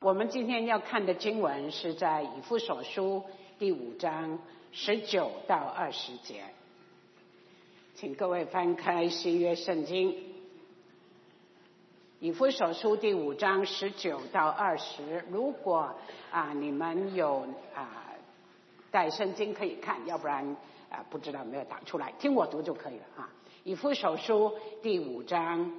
我们今天要看的经文是在以弗所书第5章19到20节，请各位翻开新约圣经，以弗所书第5章19到20。如果你们有带圣经可以看，要不然不知道有没有打出来，听我读就可以了以弗所书第5章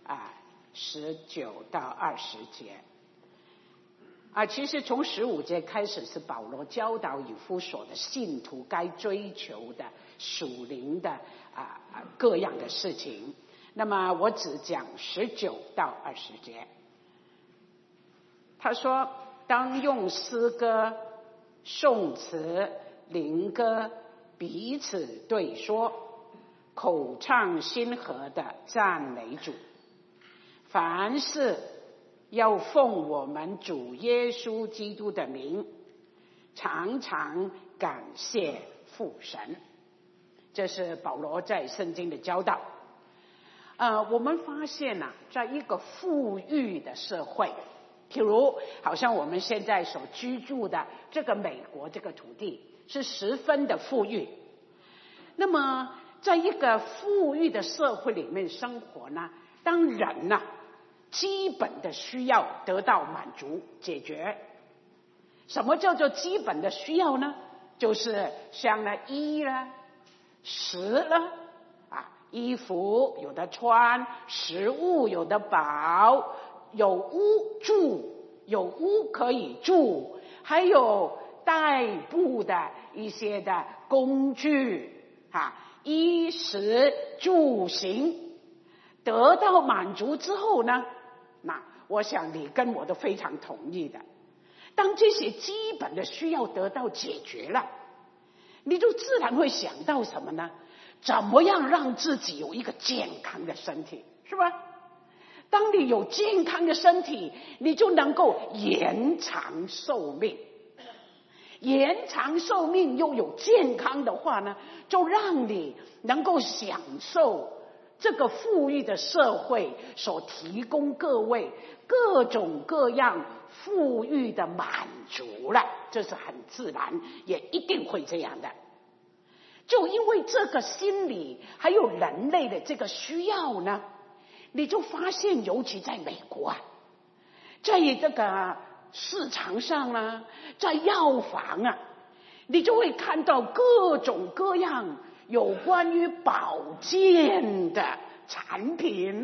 19到20节。其实从15节开始是保罗教导以弗所的信徒该追求的属灵的各样的事情。那么我只讲19到20节。他说，当用诗歌、颂词、灵歌彼此对说，口唱心和的赞美主。凡事要奉我们主耶稣基督的名，常常感谢父神。这是保罗在圣经的教导。我们发现在一个富裕的社会，譬如好像我们现在所居住的这个美国这个土地是十分的富裕。那么在一个富裕的社会里面生活呢，当人基本的需要得到满足解决。什么叫做基本的需要呢？就是像衣啦、食啦衣服有的穿，食物有的饱，有屋住，有屋可以住，还有代步的一些的工具衣食住行得到满足之后呢，那我想你跟我都非常同意的，当这些基本的需要得到解决了，你就自然会想到什么呢？怎么样让自己有一个健康的身体，是吧？当你有健康的身体，你就能够延长寿命。延长寿命又有健康的话呢，就让你能够享受这个富裕的社会所提供各位各种各样富裕的满足了，这是很自然，也一定会这样的。就因为这个心理还有人类的这个需要呢，你就发现尤其在美国在这个市场上在药房你就会看到各种各样有关于保健的产品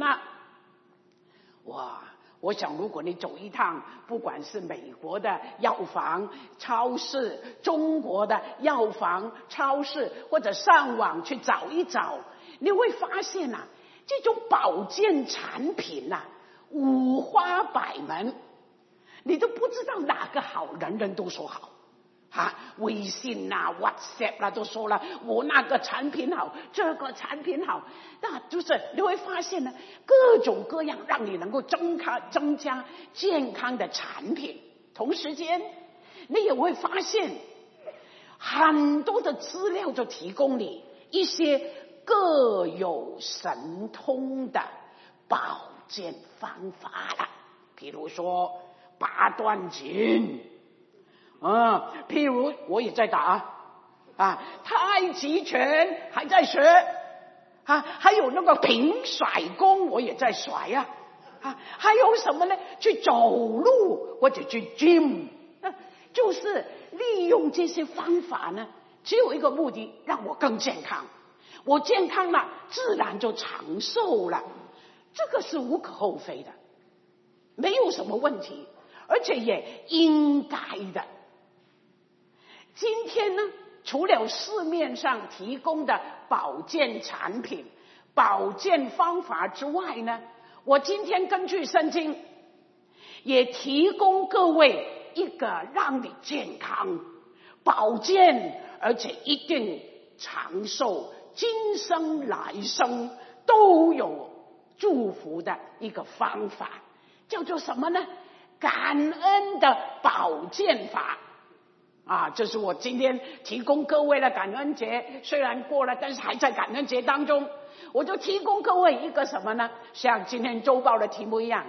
我想如果你走一趟，不管是美国的药房、超市，中国的药房、超市，或者上网去找一找，你会发现这种保健产品五花百门，你都不知道哪个好，人人都说好微信WhatsApp 都说了我那个产品好，这个产品好，那就是你会发现各种各样让你能够增加健康的产品。同时间你也会发现很多的资料就提供你一些各有神通的保健方法了，比如说八段锦譬如我也在打太极拳还在学还有那个平甩功我也在甩还有什么呢？去走路或者去 gym 就是利用这些方法呢，只有一个目的，让我更健康。我健康了，自然就长寿了，这个是无可厚非的，没有什么问题，而且也应该的。今天呢，除了市面上提供的保健产品、保健方法之外呢，我今天根据圣经也提供各位一个让你健康、保健，而且一定长寿、今生来生都有祝福的一个方法，叫做什么呢？感恩的保健法这是我今天提供各位的感恩节，虽然过了，但是还在感恩节当中，我就提供各位一个什么呢？像今天周报的题目一样，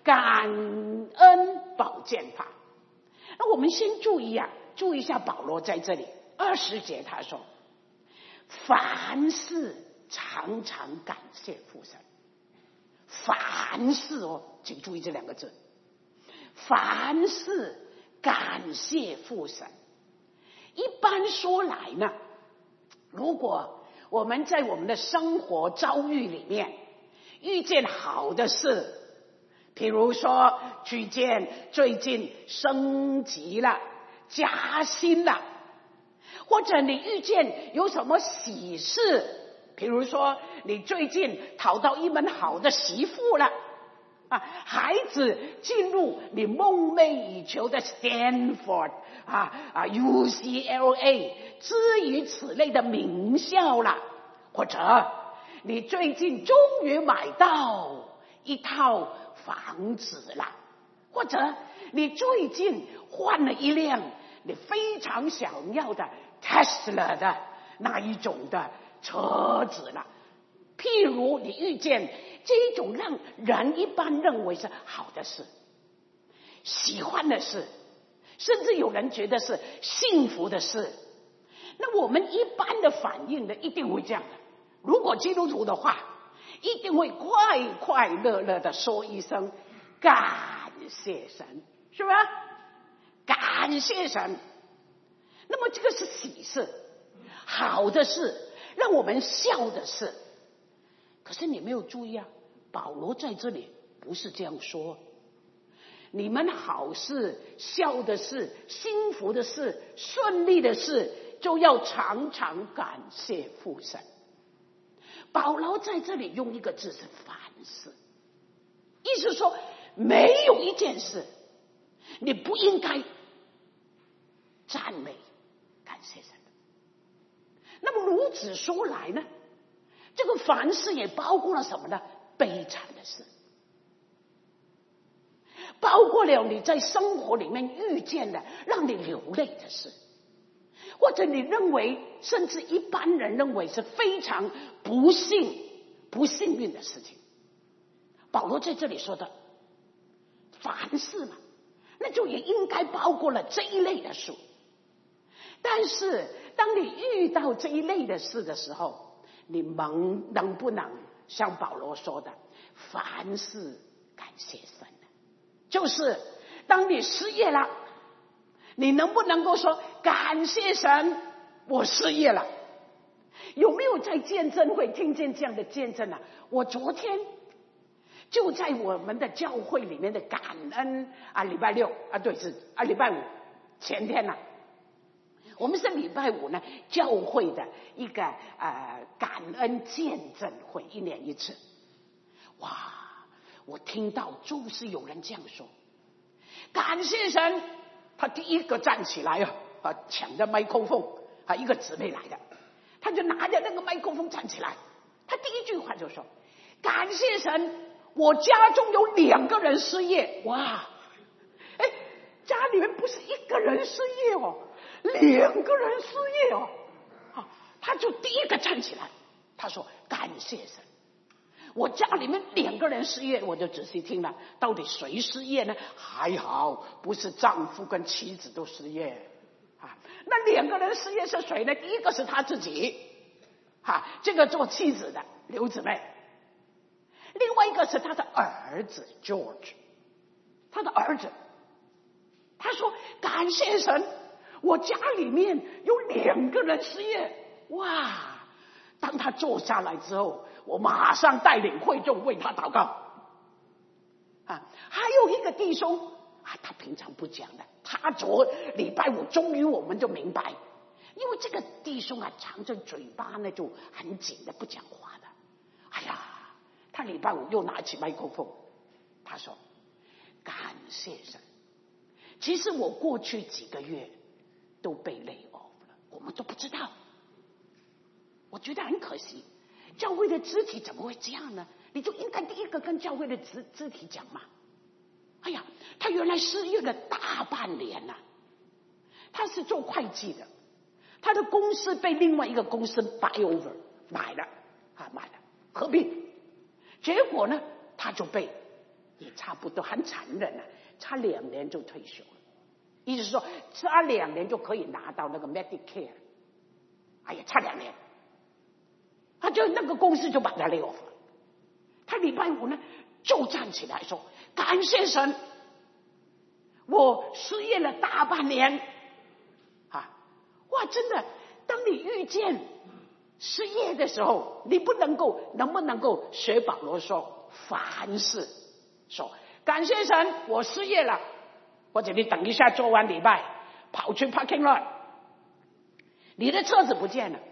感恩宝剑法。那我们先注意一下保罗在这里20节他说，凡事常常感谢父神。凡事请注意这2个字，凡事感谢父神。一般说来呢，如果我们在我们的生活遭遇里面遇见好的事，比如说遇见最近升级了、加薪了，或者你遇见有什么喜事，比如说你最近讨到一门好的媳妇了，孩子进入你梦寐以求的 Stanford UCLA 之于此类的名校了，或者你最近终于买到一套房子了，或者你最近换了一辆你非常想要的 Tesla 的那一种的车子了。譬如你遇见这种让人一般认为是好的事、喜欢的事，甚至有人觉得是幸福的事，那我们一般的反应呢，一定会这样的。如果基督徒的话，一定会快快乐乐的说一声感谢神，是吧？感谢神。那么这个是喜事、好的事，让我们笑的事。可是你没有注意保罗在这里不是这样说。你们好事、笑的事、幸福的事、顺利的事，就要常常感谢父神。保罗在这里用一个字是凡事，意思说没有一件事你不应该赞美感谢神的。那么如此说来呢，这个凡事也包括了什么呢？悲惨的事，包括了你在生活里面遇见的让你流泪的事，或者你认为甚至一般人认为是非常不幸运的事情。保罗在这里说的凡事嘛，那就也应该包括了这一类的事。但是当你遇到这一类的事的时候，你能不能像保罗说的凡事感谢神呢？就是当你失业了，你能不能够说感谢神我失业了？有没有在见证会听见这样的见证啊？我昨天就在我们的教会里面的感恩礼拜六对，是礼拜五前天我们是礼拜五呢教会的一个感恩见证会，1年1次。哇，我听到就是有人这样说，感谢神，他第一个站起来抢着麦克风一个姊妹来的，他就拿着那个麦克风站起来，他第一句话就说感谢神，我家中有2个人失业。哇，家里面不是1个人失业2个人失业他就第一个站起来，他说感谢神，我家里面2个人失业。我就仔细听了，到底谁失业呢？还好不是丈夫跟妻子都失业那2个人失业是谁呢？第一个是他自己这个做妻子的刘姊妹，另外一个是他的儿子 George， 他的儿子，他说感谢神，我家里面有2个人失业。哇，当他坐下来之后，我马上带领会众为他祷告还有一个弟兄他平常不讲的，他礼拜五终于我们就明白，因为这个弟兄藏着嘴巴呢就很紧的不讲话的。他礼拜五又拿起麦克风，他说感谢神，其实我过去几个月都被lay off了，我们都不知道。我觉得很可惜，教会的肢体怎么会这样呢？你就应该第一个跟教会的肢体讲嘛。他原来失业了大半年他是做会计的，他的公司被另外一个公司 buy over 买了合并，结果呢他就被也差不多，很残忍啊，差2年就退休了。意思说差2年就可以拿到那个 Medicare。哎呀，差2年，他就那个公司就把他 lay off 了。他礼拜五呢就站起来说：“感谢神，我失业了大半年。”哇，真的，当你遇见失业的时候，你能不能够学保罗说，凡事说感谢神，我失业了，或者你等一下做完礼拜跑去 parking lot， 你的车子不见了，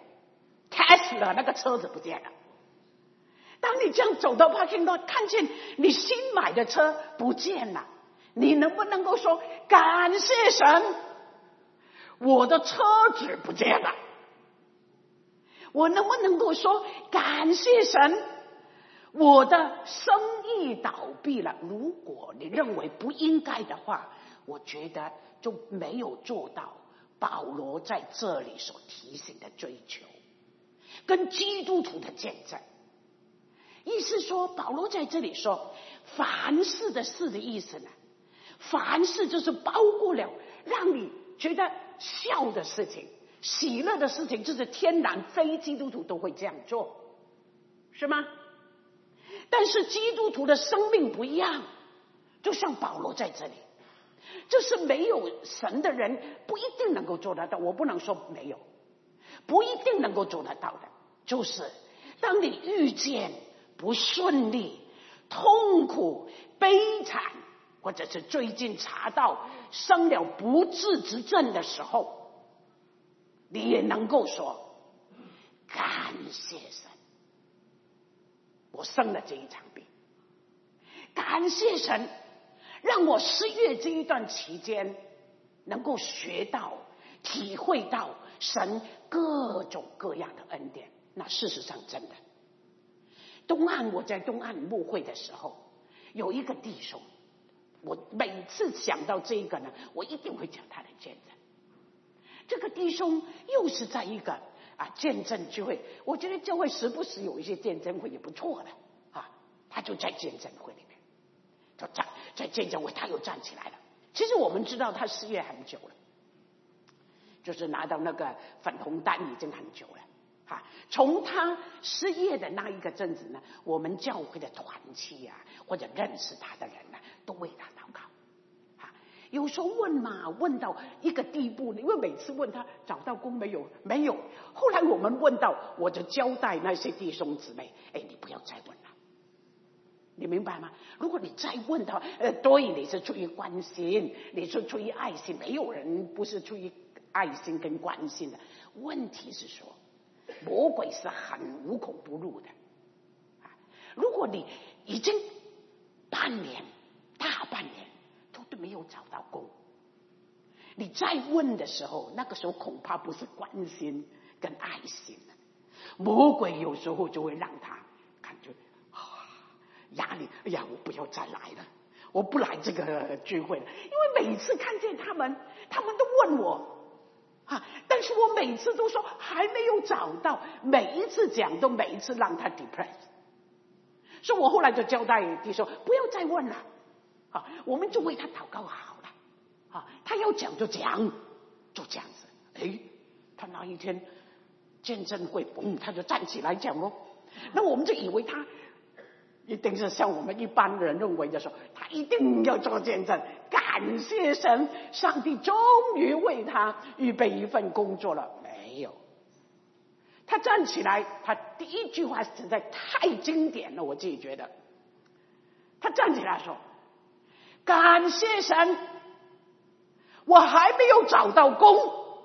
Tesla 那个车子不见了。当你这样走到 parking lot， 看见你新买的车不见了，你能不能够说感谢神，我的车子不见了？我能不能够说感谢神，我的生意倒闭了？如果你认为不应该的话，我觉得就没有做到保罗在这里所提醒的追求跟基督徒的见证。意思说，保罗在这里说凡事的事的意思呢，凡事就是包括了让你觉得笑的事情、喜乐的事情，就是天然非基督徒都会这样做，是吗？但是基督徒的生命不一样，就像保罗在这里，就是没有神的人不一定能够做得到。我不能说没有，不一定能够做得到的，就是当你遇见不顺利、痛苦、悲惨，或者是最近查到生了不治之症的时候，你也能够说感谢神，我生了这一场病，感谢神让我失业这一段期间能够学到、体会到神各种各样的恩典。那事实上真的，我在东岸牧会的时候，有一个弟兄，我每次想到这个呢，我一定会讲他的见证。这个弟兄又是在一个见证聚会，我觉得教会时不时有一些见证会也不错的他就在见证会里面，就在见证会他又站起来了。其实我们知道他失业很久了，就是拿到那个粉红单已经很久了。从他失业的那一个阵子呢，我们教会的团契或者认识他的人呢，都为他祷告。有时候问到一个地步，因为每次问他找到工没有，没有。后来我们问到，我就交代那些弟兄姊妹，你不要再问了，你明白吗？如果你再问他，对，你是出于关心，你是出于爱心，没有人不是出于爱心跟关心的。问题是说，魔鬼是很无孔不入的。如果你已经半年、大半年都没有找到工，你再问的时候，那个时候恐怕不是关心跟爱心了。魔鬼有时候就会让他感觉压力，哎呀，我不要再来了，我不来这个聚会了，因为每次看见他们都问我但是我每次都说还没有找到，每一次讲都每一次让他 depressed。 所以我后来就交代弟兄不要再问了我们就为他祷告好了他要讲就讲，就这样子。他那一天见证会他就站起来讲那我们就以为他一定是像我们一般人认为的说，他一定要做见证，感谢神，上帝终于为他预备一份工作了。没有，他站起来，他第一句话实在太经典了，我自己觉得。他站起来说，感谢神，我还没有找到工。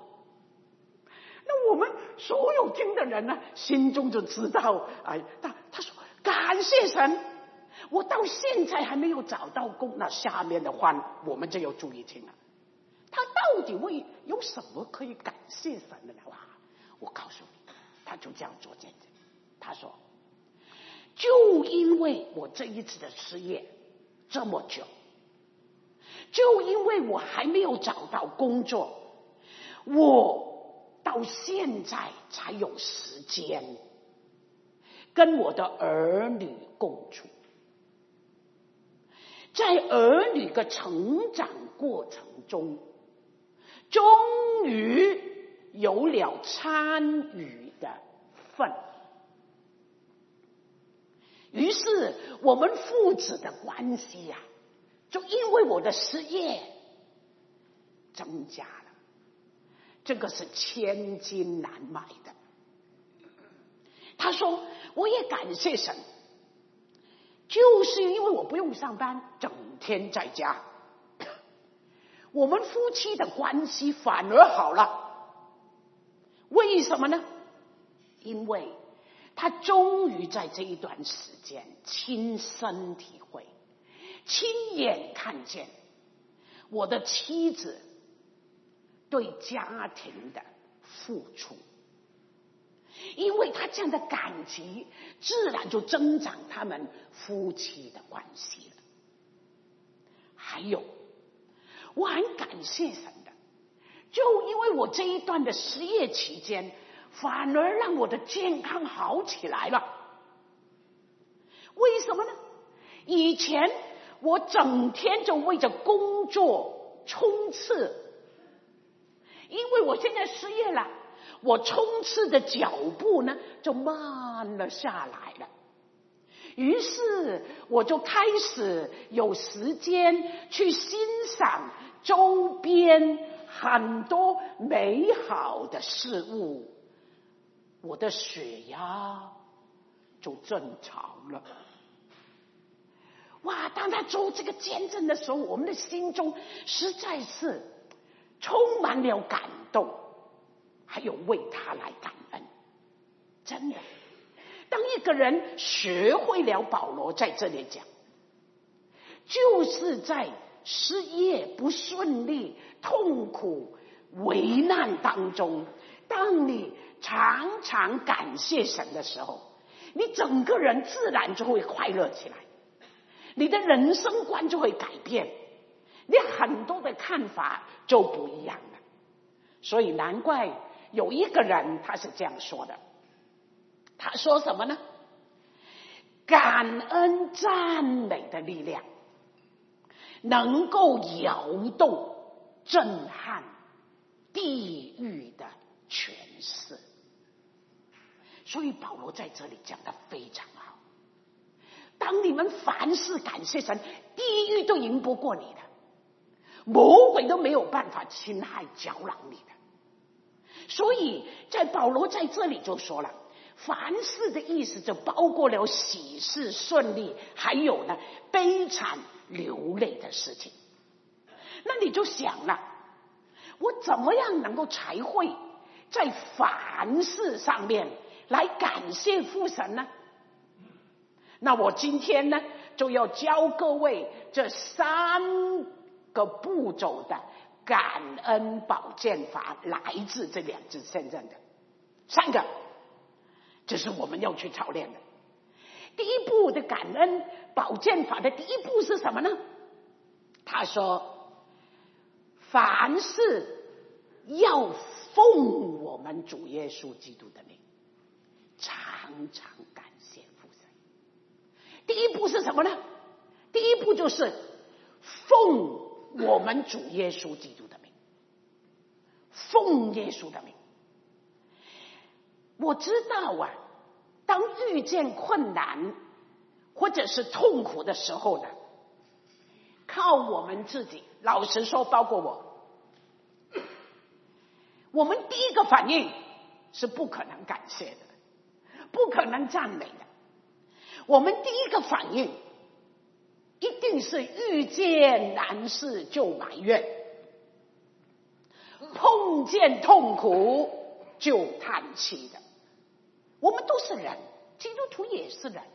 那我们所有听的人呢，心中就知道他说感谢神，我到现在还没有找到工。那下面的话我们就要注意听了，他到底有什么可以感谢神的呢？我告诉你，他就这样做见证。他说，就因为我这一次的失业这么久，就因为我还没有找到工作，我到现在才有时间跟我的儿女共处。 在儿女的成长过程中，终于有了参与的份。于是我们父子的关系呀，就因为我的事业增加了，这个是千金难买的。他说我也感谢神，就是因为我不用上班，整天在家，我们夫妻的关系反而好了。为什么呢？因为他终于在这一段时间亲身体会，亲眼看见我的妻子对家庭的付出，因为他这样的感激，自然就增长他们夫妻的关系了。还有，我很感谢神的，就因为我这一段的失业期间，反而让我的健康好起来了。为什么呢？以前我整天就为着工作冲刺，因为我现在失业了，我冲刺的脚步呢就慢了下来了。于是我就开始有时间去欣赏周边很多美好的事物，我的血压就正常了。哇！当他做这个见证的时候，我们的心中实在是充满了感动，还有为他来感恩。真的，当一个人学会了保罗在这里讲，就是在失业不顺利、痛苦危难当中，当你常常感谢神的时候，你整个人自然就会快乐起来，你的人生观就会改变，你很多的看法就不一样了。所以难怪有一个人他是这样说的，他说什么呢？感恩赞美的力量能够摇动震撼地狱的权势。所以保罗在这里讲得非常好，当你们凡事感谢神，地狱都赢不过你的，魔鬼都没有办法侵害搅扰你的。所以在保罗在这里就说了，凡事的意思就包括了喜事顺利，还有呢悲惨流泪的事情。那你就想了，我怎么样能够才会在凡事上面来感谢父神呢？那我今天呢就要教各位这3个步骤的感恩保健法，来自这2支圣经的3个，这是我们要去操练的。第一步的感恩保健法的第一步是什么呢？他说凡事要奉我们主耶稣基督的名常常感谢父神。第一步是什么呢？第一步就是奉我们主耶稣基督的名，奉耶稣的名。我知道啊，当遇见困难或者是痛苦的时候呢，靠我们自己，老实说包括我们第一个反应是不可能感谢的，不可能赞美的。我们第一个反应一定是遇见难事就埋怨，碰见痛苦就叹气的。我们都是人，基督徒也是人，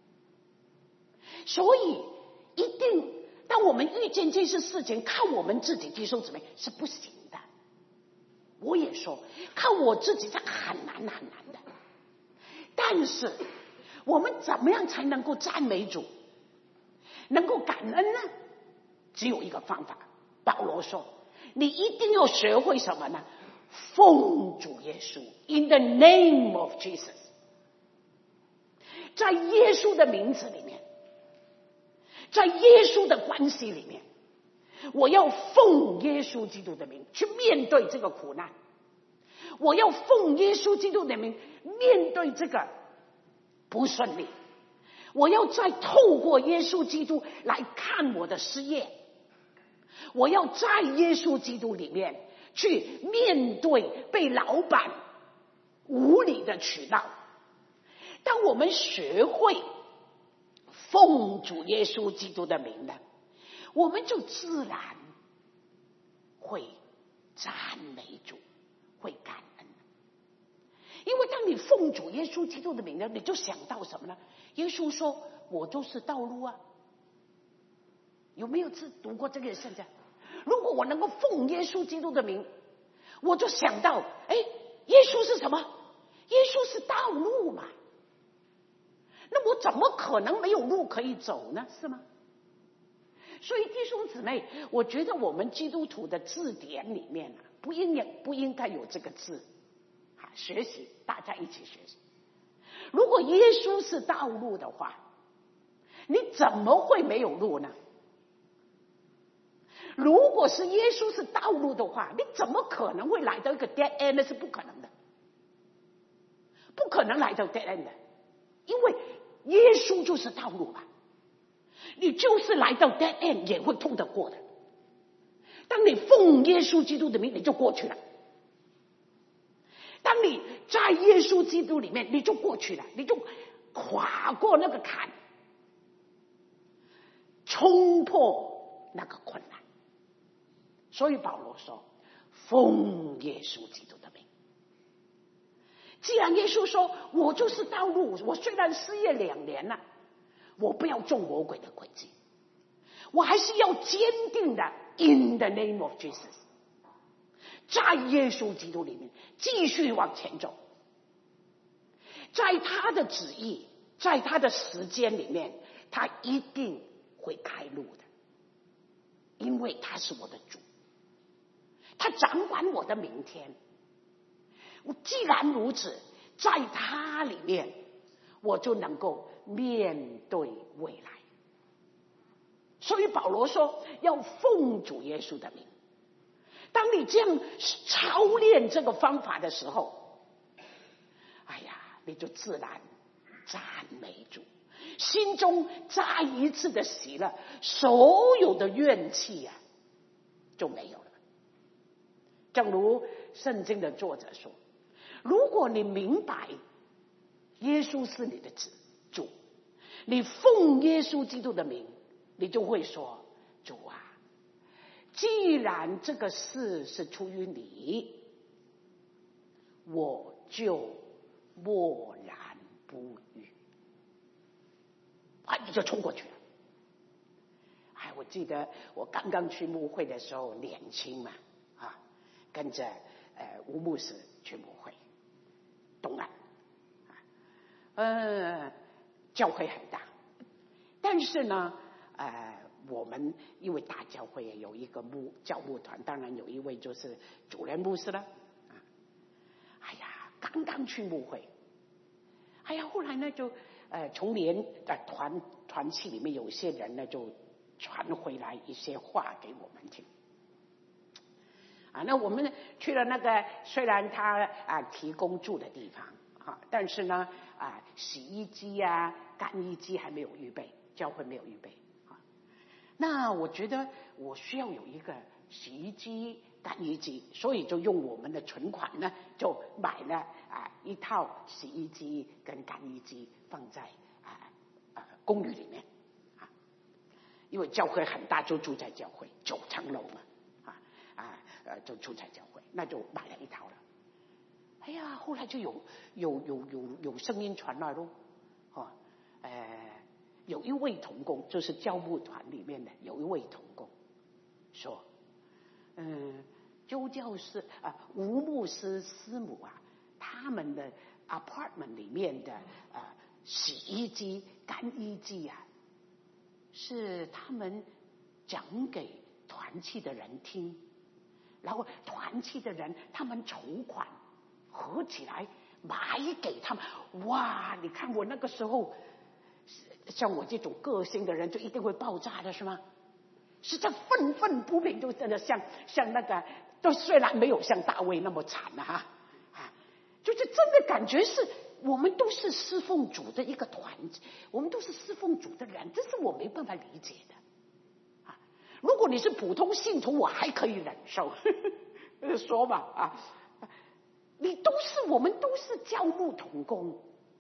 所以一定当我们遇见这些事情，靠我们自己弟兄姊妹是不行的。我也说靠我自己这很难很难的，但是我们怎么样才能够赞美主，能够感恩呢？只有一个方法，保罗说你一定要学会什么呢？奉主耶稣 In the name of Jesus， 在耶稣的名字里面， 在耶稣的关系里面，我要奉耶稣基督的名去面对这个苦难，我要奉耶稣基督的名面对这个不顺利，我要再透过耶稣基督来看我的失业，我要在耶稣基督里面去面对被老板无理的取闹。当我们学会奉主耶稣基督的名呢，我们就自然会赞美主，会感恩。因为当你奉主耶稣基督的名呢，你就想到什么呢？耶稣说我就是道路啊。有没有读过这个圣经？如果我能够奉耶稣基督的名，我就想到耶稣是什么？耶稣是道路嘛。那我怎么可能没有路可以走呢？是吗？所以弟兄姊妹，我觉得我们基督徒的字典里面不应该有这个字。学习，大家一起学习。如果耶稣是道路的话，你怎么会没有路呢？如果是耶稣是道路的话，你怎么可能会来到一个 dead end？ 那是不可能的，不可能来到 dead end 的，因为耶稣就是道路嘛。你就是来到 dead end 也会通得过的。当你奉耶稣基督的名，你就过去了。当你在耶稣基督里面，你就过去了，你就跨过那个坎，冲破那个困难。所以保罗说奉耶稣基督的名。既然耶稣说我就是道路，我虽然失业2年了，我不要中魔鬼的诡计，我还是要坚定的 in the name of Jesus， 在耶稣基督里面继续往前走，在他的旨意，在他的时间里面，他一定会开路的，因为他是我的主，他掌管我的明天。既然如此，在他里面我就能够面对未来。所以保罗说要奉主耶稣的名。当你这样操练这个方法的时候，你就自然赞美主，心中再一次的喜乐，所有的怨气就没有了。正如圣经的作者说，如果你明白耶稣是你的主，你奉耶稣基督的名，你就会说，主啊，既然这个事是出于你，我就默然不语。你就冲过去了。我记得我刚刚去牧会的时候，年轻嘛，跟着吴牧师去牧会，东岸，教会很大，但是呢，我们因为大教会有一个教牧团，当然有一位就是主任牧师了。刚刚去牧会，后来呢就从团契里面有些人呢就传回来一些话给我们听。那我们去了那个，虽然他提供住的地方但是呢洗衣机干衣机还没有预备，教会没有预备那我觉得我需要有一个洗衣机干衣机，所以就用我们的存款呢，就买了一套洗衣机跟干衣机放在公寓里面因为教会很大，就住在教会9层楼嘛就住在教会，那就买了一套了。后来就有声音传来咯，有一位同工，就是教牧团里面的有一位同工说，周教师吴牧师师母他们的 apartment 里面的洗衣机干衣机是他们讲给团契的人听，然后团契的人他们筹款合起来买给他们。哇，你看我那个时候像我这种个性的人就一定会爆炸的是吗？是这愤愤不平，就真的像那个，都虽然没有像大卫那么惨啊，就是真的感觉是我们都是侍奉主的一个团，我们都是侍奉主的人，这是我没办法理解的。如果你是普通信徒，我还可以忍受，说吧我们都是教牧同工，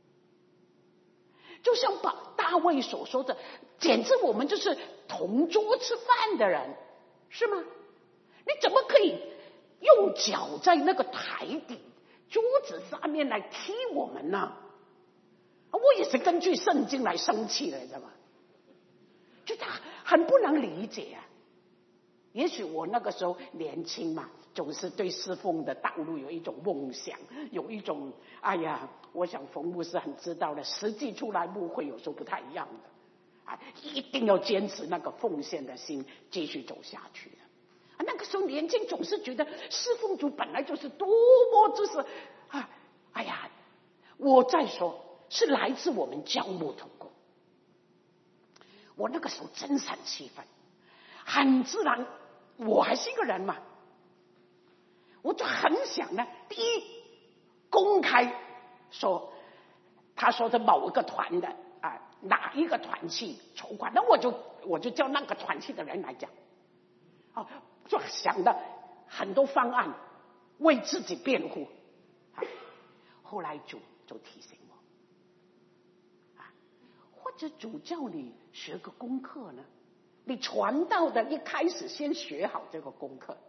就像大卫所说的，简直我们就是同桌吃饭的人，是吗？你怎么可以用脚在那个台底桌子上面来踢我们呢？我也是根据圣经来生气的，你知道吗？就他很不能理解啊。也许我那个时候年轻嘛，总是对侍奉的道路有一种梦想，有一种我想冯牧师很知道的，实际出来牧会有时候不太一样的一定要坚持那个奉献的心，继续走下去的。那个时候年轻，总是觉得侍奉主本来就是多么就是我再说是来自我们教牧同工。我那个时候真是很气愤，很自然，我还是一个人嘛，我就很想呢，第一公开说，他说的某一个团的哪一个团契筹款，那我就叫那个团契的人来讲，就想的很多方案为自己辩护。后来主就提醒我，或者主叫你学个功课呢，你传道的一开始先学好这个功课。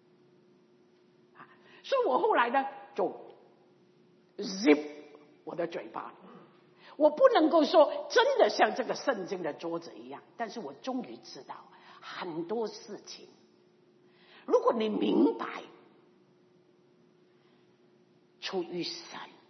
所以我后来呢就 zip 我的嘴巴，我不能够说真的像这个圣经的桌子一样，但是我终于知道很多事情，如果你明白出于神，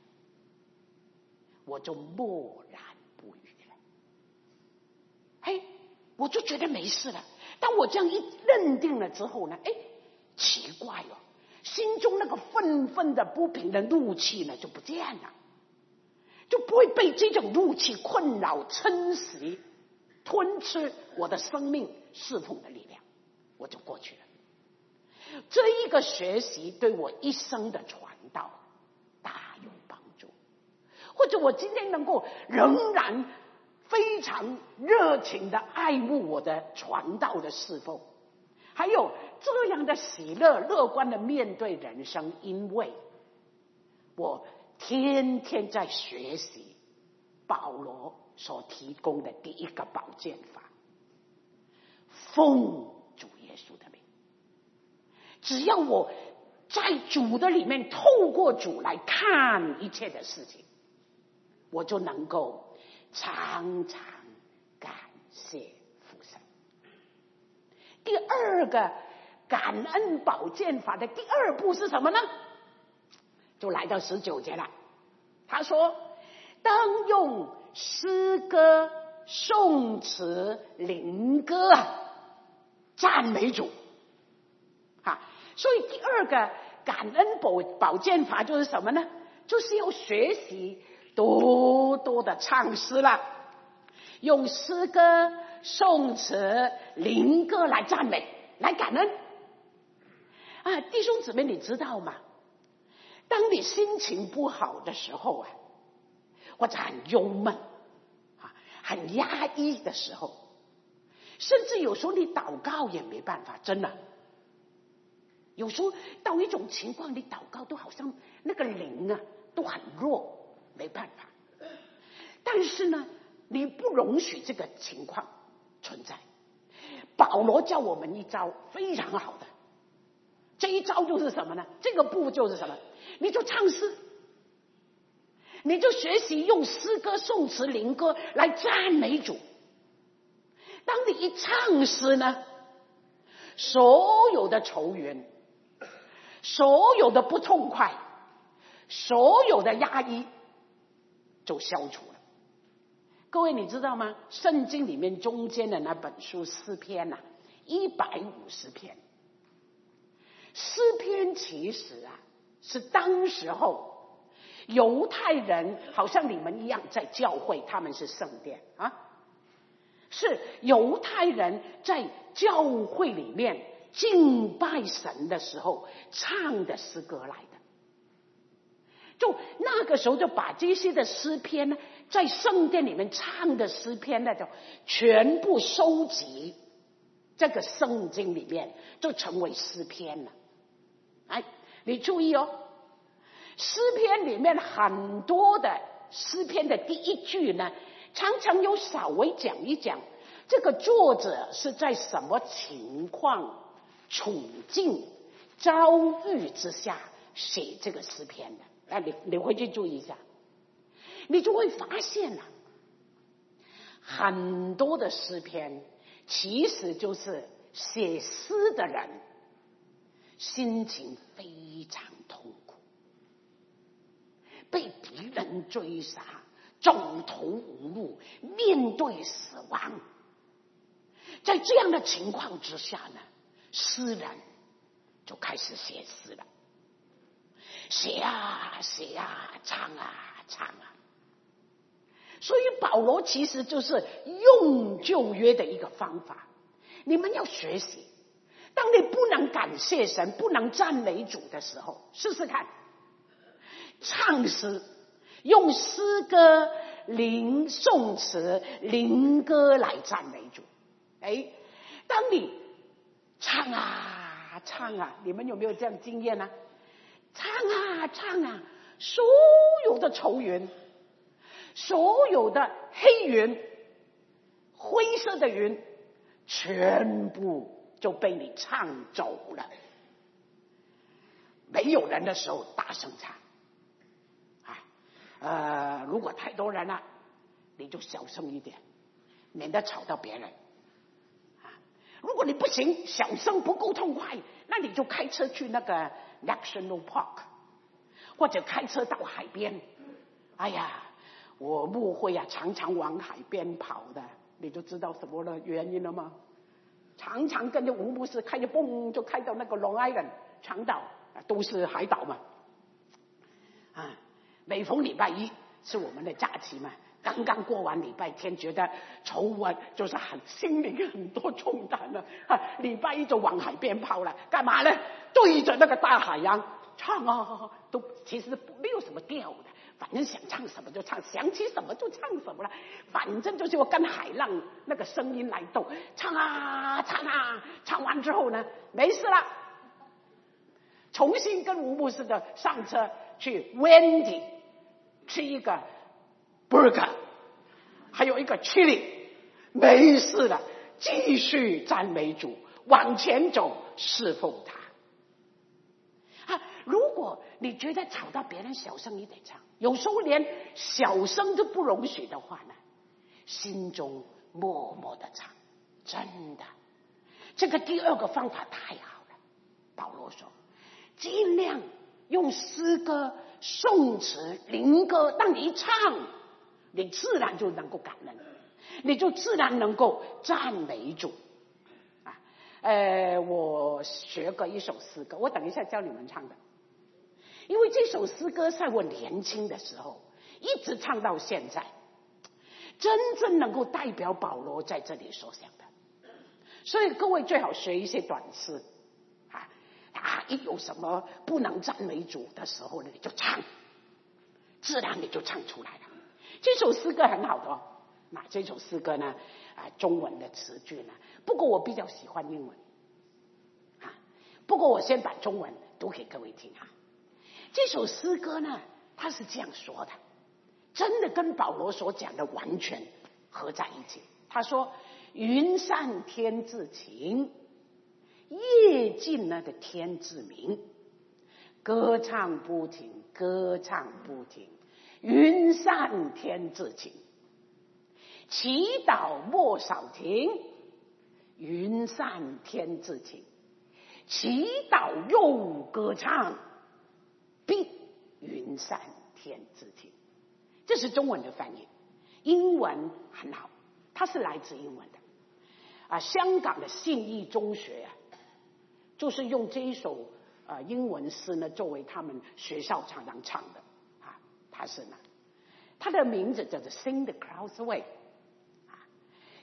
我就默然不语了。我就觉得没事了。当我这样一认定了之后呢，奇怪心中那个愤愤的不平的怒气呢就不见了，就不会被这种怒气困扰、侵袭、吞吃我的生命侍奉的力量，我就过去了。这一个学习对我一生的传道大有帮助，或者我今天能够仍然非常热情的爱慕我的传道的侍奉，还有这样的喜乐乐观的面对人生，因为我天天在学习保罗所提供的第一个宝剑法，奉主耶稣的名。只要我在主的里面，透过主来看一切的事情，我就能够常常感谢父神。第二个感恩宝剑法的第二步是什么呢？就来到19节了。他说当用诗歌、颂词、灵歌赞美主。所以第二个感恩宝剑法就是什么呢？就是要学习多多的唱诗了，用诗歌、颂词、灵歌来赞美，来感恩。弟兄姊妹，你知道吗？当你心情不好的时候或者很忧闷很压抑的时候，甚至有时候你祷告也没办法，真的。有时候到一种情况，你祷告都好像那个灵都很弱，没办法。但是呢，你不容许这个情况存在。保罗教我们一招非常好的，这一招就是什么呢？这个步就是什么？你就唱诗，你就学习用诗歌、颂词、灵歌来赞美主。当你一唱诗呢，所有的愁云，所有的不痛快，所有的压抑就消除了。各位你知道吗？圣经里面中间的那本书诗篇150篇，诗篇其实是当时候犹太人好像你们一样在教会，他们是圣殿是犹太人在教会里面敬拜神的时候唱的诗歌来的。就那个时候就把这些的诗篇呢，在圣殿里面唱的诗篇呢，就全部收集这个圣经里面，就成为诗篇了。哎，你注意哦，诗篇里面很多的诗篇的第一句呢，常常有稍微讲一讲这个作者是在什么情况、处境、遭遇之下写这个诗篇的。你回去注意一下，你就会发现了，很多的诗篇其实就是写诗的人心情非常痛苦，被敌人追杀，走投无路，面对死亡。在这样的情况之下呢，诗人就开始写诗了，写啊写啊，唱啊唱啊。所以保罗其实就是用旧约的一个方法，你们要学习。当你不能感谢神，不能赞美主的时候，试试看唱诗，用诗歌、颂词、灵歌来赞美主。哎，当你唱啊唱啊，你们有没有这样经验呢？唱啊唱啊，所有的愁云，所有的黑云，灰色的云，全部就被你唱走了。没有人的时候大声唱如果太多人了，你就小声一点，免得吵到别人如果你不行，小声不够痛快，那你就开车去那个 National Park， 或者开车到海边。哎呀，我牧会常常往海边跑的，你就知道什么的原因了吗？常常跟着吴牧师开着蹦就开到那个 Long Island 长岛，都是海岛嘛。每逢礼拜一是我们的假期嘛，刚刚过完礼拜天，觉得愁就是心里很多重担了礼拜一就往海边跑了，干嘛呢？对着那个大海洋唱啊，都其实没有什么调的，反正想唱什么就唱，想起什么就唱什么了，反正就是我跟海浪那个声音来斗，唱啊唱啊，唱完之后呢，没事了，重新跟吴牧师的上车去 Wendy 吃一个 burger， 还有一个 chili， 没事了，继续赞美主，往前走，侍奉他如果你觉得吵到别人，小声一点唱，有时候连小声都不容许的话呢，心中默默的唱。真的，这个第二个方法太好了。保罗说，尽量用诗歌、颂词、灵歌，当你一唱，你自然就能够感恩，你就自然能够赞美主我学过一首诗歌，我等一下教你们唱的。因为这首诗歌在我年轻的时候一直唱到现在，真正能够代表保罗在这里所想的。所以各位最好学一些短诗一有什么不能赞美主的时候呢，你就唱，自然你就唱出来了。这首诗歌很好的这首诗歌呢中文的词句呢，不过我比较喜欢英文不过我先把中文读给各位听这首诗歌呢，他是这样说的，真的跟保罗所讲的完全合在一起。他说，云散天自晴，夜尽了的天自明，歌唱不停，歌唱不停，云散天自晴，祈祷莫少停，云散天自晴，祈祷又歌唱，必云散天自晴。这是中文的翻译，英文很好，它是来自英文的香港的信义中学就是用这一首英文诗呢作为他们学校常常唱的它的名字叫做 Sing the Clouds Away。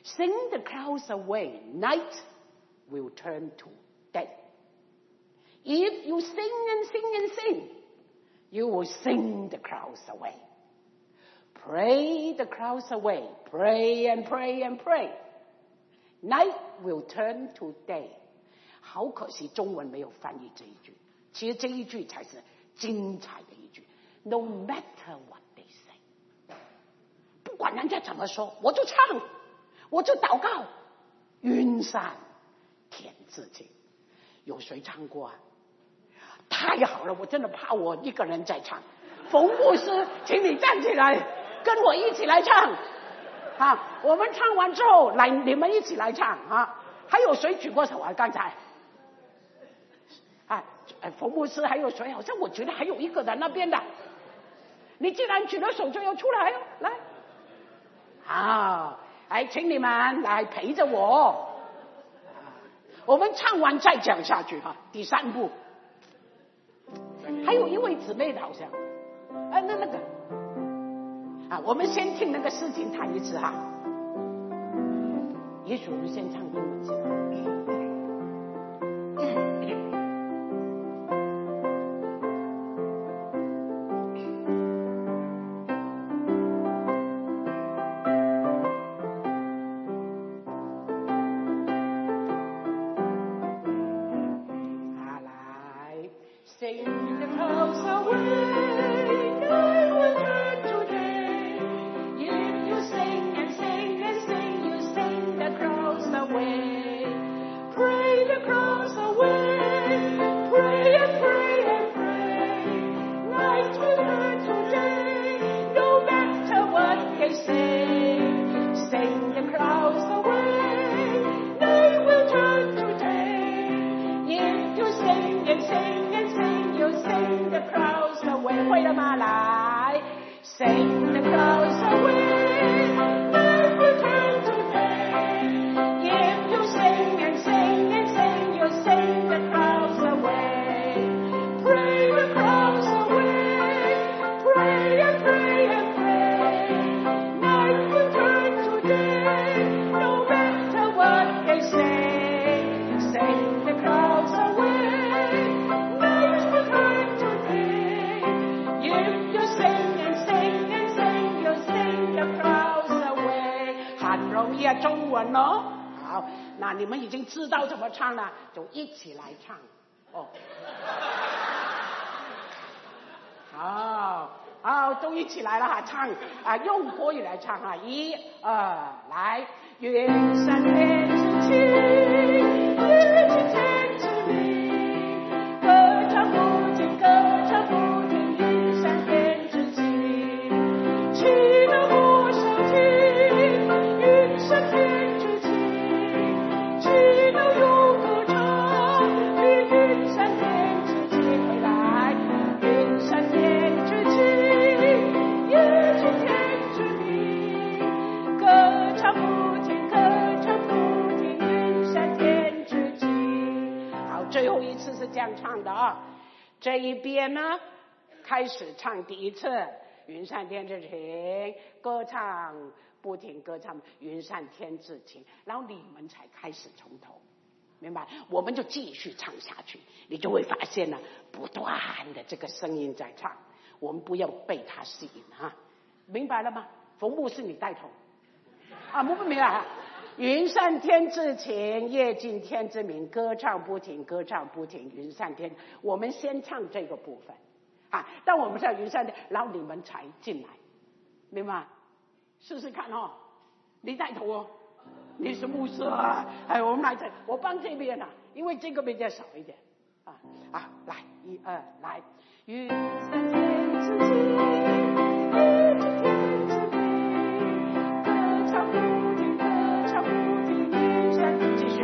Sing the clouds away, night will turn to day. If you sing and sing and sing, you will sing the clouds away. Pray the clouds away. Pray and pray and pray. Night will turn to day. 好可惜中文没有翻译这一句，其实这一句才是精彩的一句。No matter what they say， 不管人家怎么说，我就唱，我就祷告。云散天自尽，有谁唱过啊？太好了，我真的怕我一个人在唱。冯牧师，请你站起来，跟我一起来唱。啊，我们唱完之后，来你们一起来唱啊！还有谁举过手啊？刚才？啊，冯牧师还有谁？好像我觉得还有一个在那边的。你既然举了手，就要出来哦，来。好，哎，请你们来陪着我。我们唱完再讲下去哈。第3步。还有一位姊妹的好像，那个啊，我们先听那个诗情弹一次哈。也许我们先唱英文先。中文哦，好，那你们已经知道怎么唱了，就一起来唱哦。好，都一起来了哈，唱啊，用国语来唱哈，1、2，来，愿山天之情，愿今天之名，歌唱不停，歌唱不停，云山天之情，祈祷不少听，云山天之情，祈祷有歌唱，云山天之情，回来，云山天之情，也今天之名，歌唱不停，歌唱不停，云山天之情。好，最后一次是这样唱的啊。这一边呢，开始唱第一次云山天之情，歌唱不停，歌唱云山天之情，然后你们才开始从头，明白？我们就继续唱下去，你就会发现呢，不断的这个声音在唱，我们不要被它吸引哈，明白了吗？冯牧师你带头啊，明不明白？云山天之情，夜尽天之明，歌唱不停，歌唱不停，云山天。我们先唱这个部分啊，当我们唱云山天，然后你们才进来，明白？试试看哦，你带头哦，你是牧师啊，哎，我们来这，我帮这边啊，因为这个比较少一点啊，来1、2，来，云山天之情，夜尽天之明，歌唱不停，歌唱不停，云山天，继续。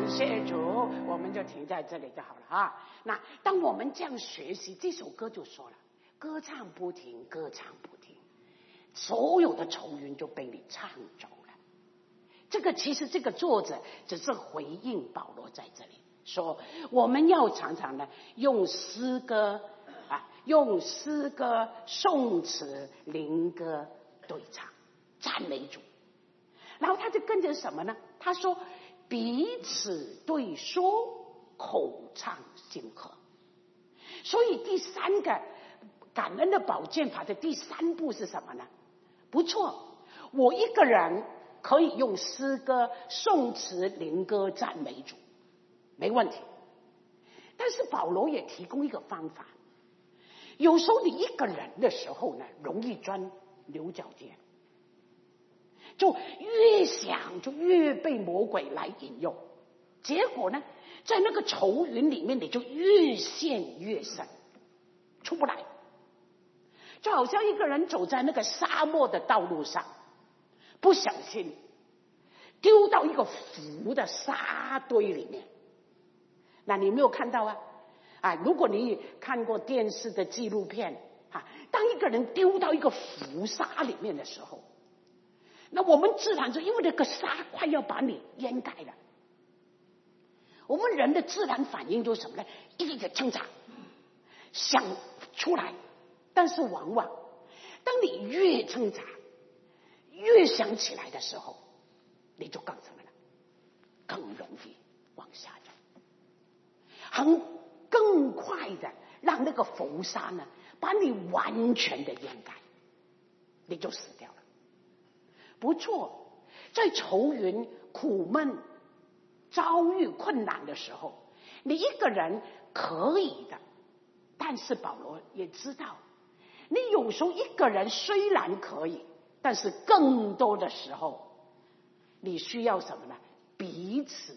谢主，我们就停在这里就好了啊。那当我们这样学习，这首歌就说了，歌唱不停，歌唱不停，所有的愁云就被你唱走了。这个其实这个作者只是回应保罗在这里说，我们要常常呢用诗歌用诗歌、颂词、灵歌对唱，赞美主。然后他就跟着什么呢？他说彼此对说，口唱心和。所以第三个感恩的宝剑法的第三步是什么呢？不错，我一个人可以用诗歌、颂词、灵歌赞美主，没问题。但是保罗也提供一个方法，有时候你一个人的时候呢，容易钻牛角尖，就越想就越被魔鬼来引诱，结果呢，在那个愁云里面，你就越陷越深，出不来。就好像一个人走在那个沙漠的道路上，不小心丢到一个浮的沙堆里面。那你没有看到如果你看过电视的纪录片当一个人丢到一个浮沙里面的时候，那我们自然就因为那个沙快要把你淹盖了，我们人的自然反应就是什么呢？一直挣扎，想出来。但是往往当你越挣扎越想起来的时候，你就更什么了？更容易往下走，更快的让那个浮沙呢把你完全的掩盖，你就死掉了。不错，在愁云苦闷遭遇困难的时候，你一个人可以的，但是保罗也知道，你有时候一个人虽然可以，但是更多的时候你需要什么呢？彼此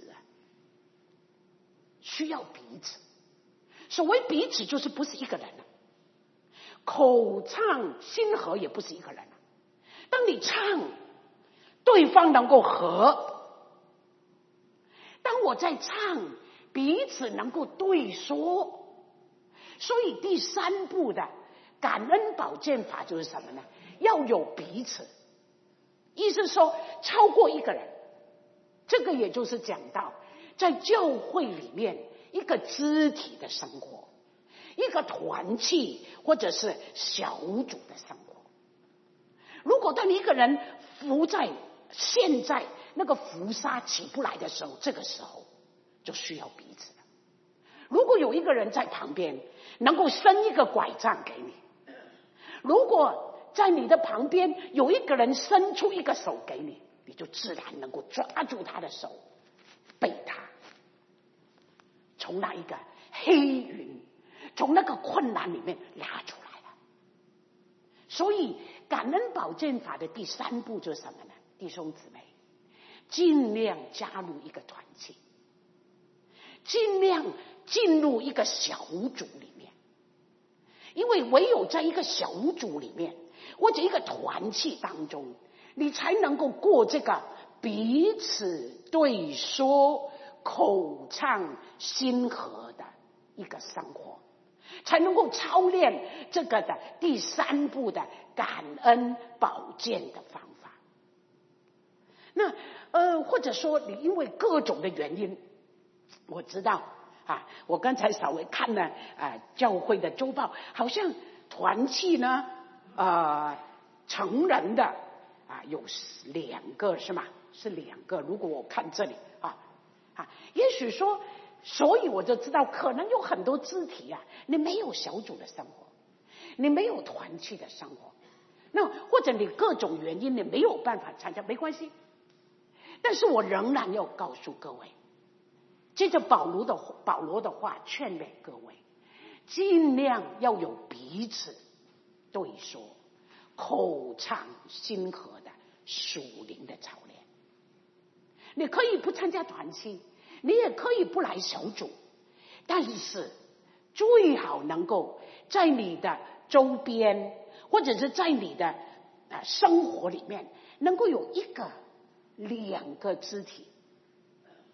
需要彼此。所谓彼此就是不是一个人口唱心和也不是一个人当你唱，对方能够和；当我在唱，彼此能够对说。所以第三步的感恩宝剑法就是什么呢？要有彼此，意思说超过一个人。这个也就是讲到在教会里面一个肢体的生活，一个团契或者是小组的生活。如果当你一个人浮在现在那个浮沙起不来的时候，这个时候就需要彼此了。如果有一个人在旁边能够伸一个拐杖给你，如果在你的旁边有一个人伸出一个手给你，你就自然能够抓住他的手，被他从那一个黑云，从那个困难里面拉出来了。所以感恩宝剑法的第三步就是什么呢？弟兄姊妹，尽量加入一个团契，尽量进入一个小组里面，因为唯有在一个小组里面或者一个团契当中，你才能够过这个彼此对说、口唱心和的一个生活，才能够操练这个的第三步的感恩宝剑的方法。那或者说你因为各种的原因，我知道我刚才稍微看了教会的周报，好像团契呢成人的有2个是吗？是2个。如果我看这里也许说，所以我就知道可能有很多肢体你没有小组的生活，你没有团契的生活，那或者你各种原因你没有办法参加，没关系。但是我仍然要告诉各位，接着保罗的话劝勉各位，尽量要有彼此对说、口唱心和的属灵的操练。你可以不参加团契，你也可以不来小组，但是最好能够在你的周边或者是在你的生活里面能够有1个、2个肢体。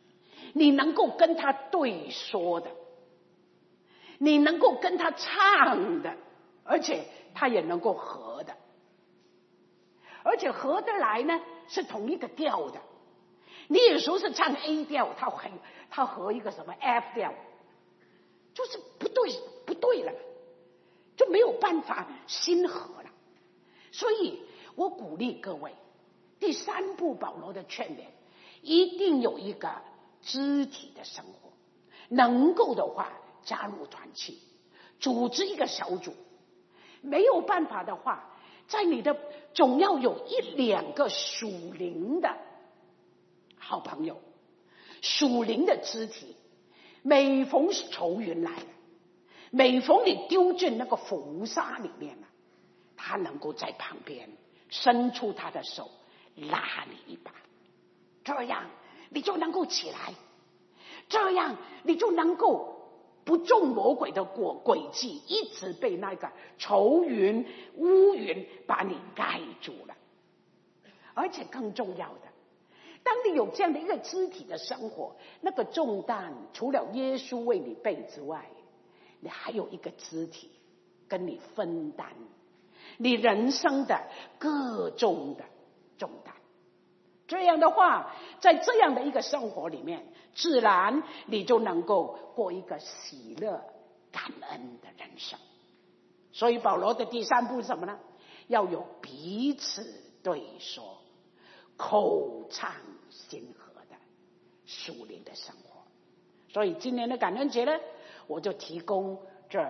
你能够跟他对说的，你能够跟他唱的，而且他也能够合的，而且合得来呢是同一个调的。你有时候是唱 A 调，他合一个什么 F 调，就是不对了，就没有办法心合了。所以我鼓励各位，第三步保罗的劝勉，一定有一个肢体的生活，能够的话加入团契，组织一个小组。没有办法的话，在你的总要有1-2个属灵的好朋友，属灵的肢体。每逢愁云来了，每逢你丢进那个浮沙里面了，他能够在旁边伸出他的手拉你一把，这样你就能够起来，这样你就能够不中魔鬼的诡计，一直被那个愁云乌云把你盖住了。而且更重要的，当你有这样的一个肢体的生活，那个重担除了耶稣为你背之外，你还有一个肢体跟你分担你人生的各种的重担。这样的话，在这样的一个生活里面，自然你就能够过一个喜乐感恩的人生。所以保罗的第三步是什么呢？要有彼此对说，口唱心和的属灵的生活。所以今年的感恩节呢，我就提供这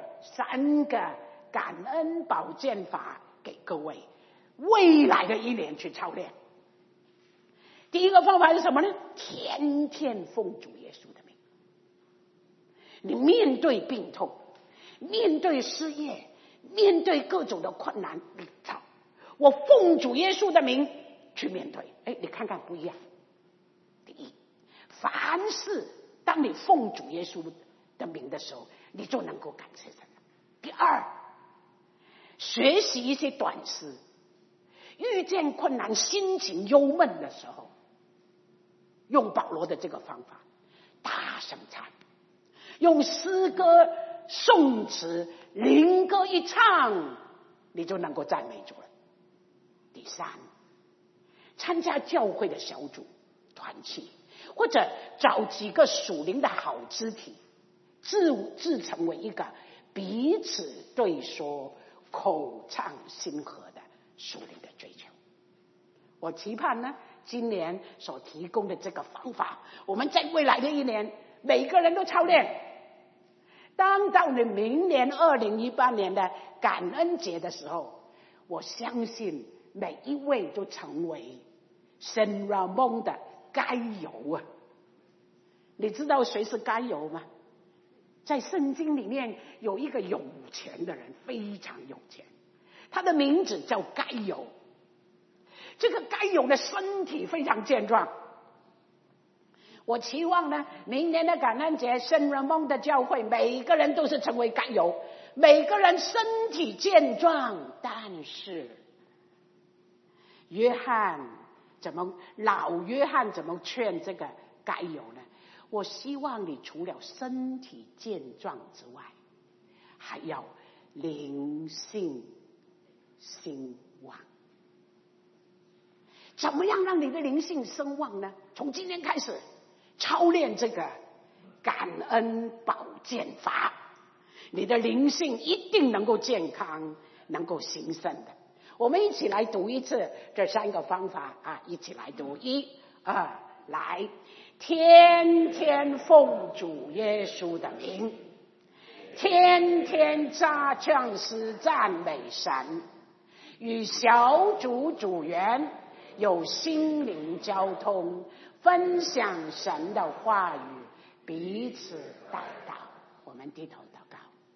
3个感恩保健法给各位，未来的1年去操练。第一个方法是什么呢？天天奉主耶稣的名。你面对病痛，面对失业，面对各种的困难，我奉主耶稣的名去面对。你看看不一样。第一，凡事当你奉主耶稣的名的时候，你就能够感谢神。第二，学习一些短诗，遇见困难心情忧闷的时候，用保罗的这个方法大声唱，用诗歌颂词灵歌一唱，你就能够赞美主了。第三，参加教会的小组团契，或者找几个属灵的好肢体，自成为一个彼此对说口唱心和的属灵的追求。我期盼呢，今年所提供的这个方法，我们在未来的1年每个人都操练。当到你明年2018年的感恩节的时候，我相信每一位都成为圣拉蒙的该犹啊！你知道谁是该犹吗？在圣经里面有一个有钱的人，非常有钱，他的名字叫该犹。这个该犹的身体非常健壮。我期望呢，明年的感恩节圣人梦的教会每一个人都是成为该犹，每个人身体健壮。但是老约翰怎么劝这个该犹呢？我希望你除了身体健壮之外，还要灵性兴旺。怎么样让你的灵性兴旺呢？从今天开始操练这个感恩保健法，你的灵性一定能够健康，能够兴盛的。我们一起来读一次这3个方法啊！一起来读，1、2，来！天天奉主耶稣的名，天天扎唱诗赞美神，与小组组员有心灵交通，分享神的话语，彼此带祷。我们低头祷告。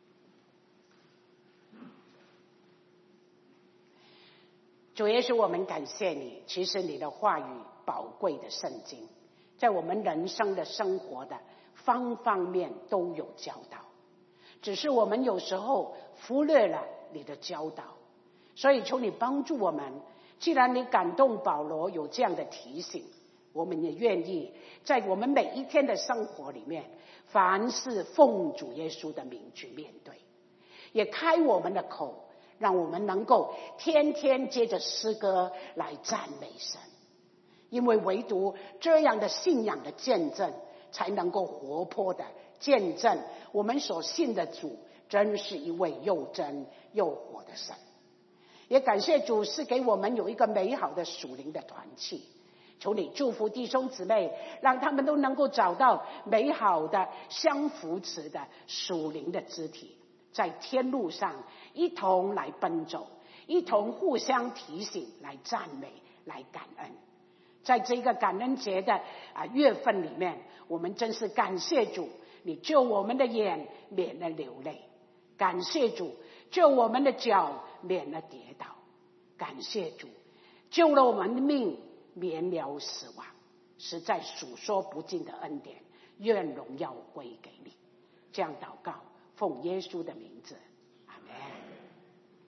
主耶稣，我们感谢你，其实你的话语宝贵的圣经，在我们人生的生活的方方面都有教导，只是我们有时候忽略了你的教导。所以求你帮助我们，既然你感动保罗有这样的提醒， 我们也愿意在我们每一天的生活里面，凡事奉主耶稣的名去面对，也开我们的口，让我们能够天天接着诗歌来赞美神。因为唯独这样的信仰的见证，才能够活泼的见证我们所信的主真是一位又真又活的神。也感谢主是给我们有一个美好的属灵的团契，求你祝福弟兄姊妹，让他们都能够找到美好的相扶持的属灵的肢体，在天路上一同来奔走，一同互相提醒，来赞美，来感恩。在这个感恩节的月份里面，我们真是感谢主，你救我们的眼免了流泪，感谢主救我们的脚免了跌倒，感谢主救了我们的命免了死亡，实在数说不尽的恩典，愿荣耀归给你。这样祷告，奉耶稣的名字。